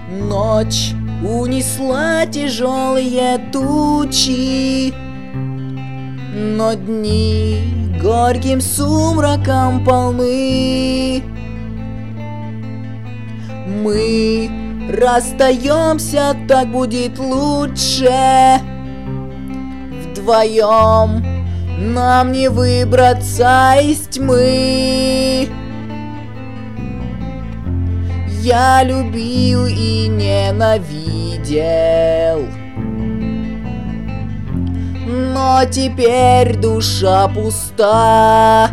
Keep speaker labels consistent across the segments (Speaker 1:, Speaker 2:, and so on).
Speaker 1: Ночь унесла тяжелые тучи, но дни горьким сумраком полны. Мы расстаемся, так будет лучше. Вдвоем нам не выбраться из тьмы. Я любил и ненавидел, но теперь душа пуста.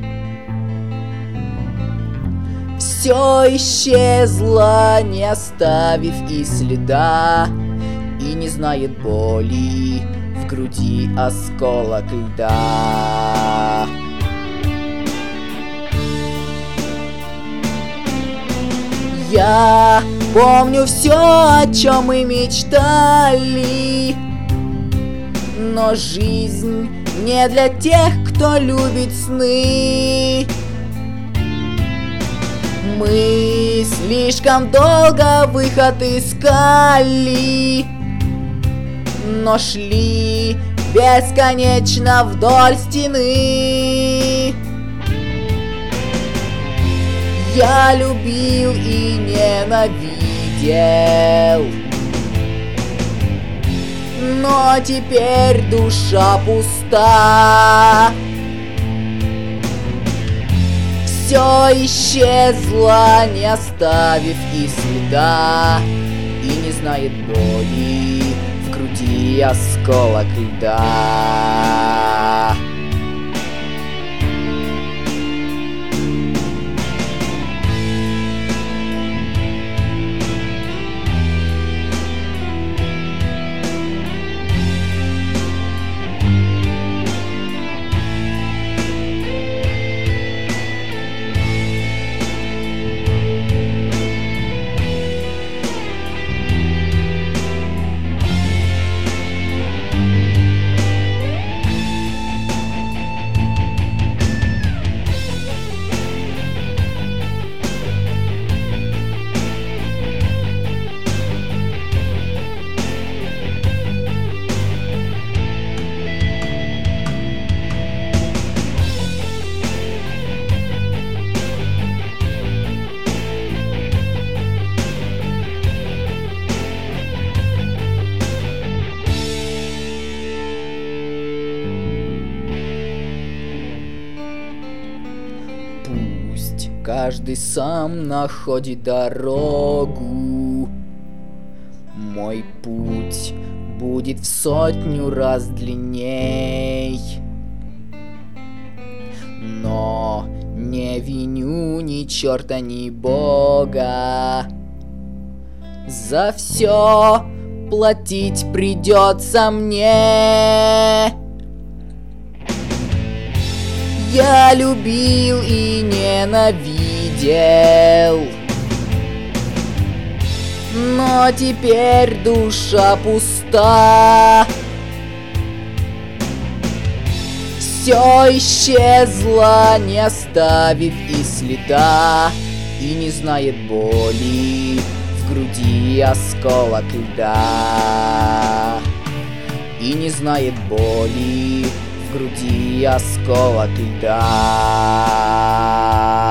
Speaker 1: Все исчезло, не оставив и следа, и не знает боли в груди осколок льда. Я помню все, о чем мы мечтали, но жизнь не для тех, кто любит сны. Мы слишком долго выход искали, но шли бесконечно вдоль стены. Я любил и ненавидел, но теперь душа пуста. Все исчезло, не оставив и следа, и не знает боли в груди осколок льда. Пусть каждый сам находит дорогу. Мой путь будет в 100 раз длинней, но не виню ни черта, ни Бога. За все платить придется мне. Я любил и ненавидел, но теперь душа пуста. Все исчезло, не оставив и следа, и не знает боли в груди осколок льда. И не знает боли в груди осколок льда.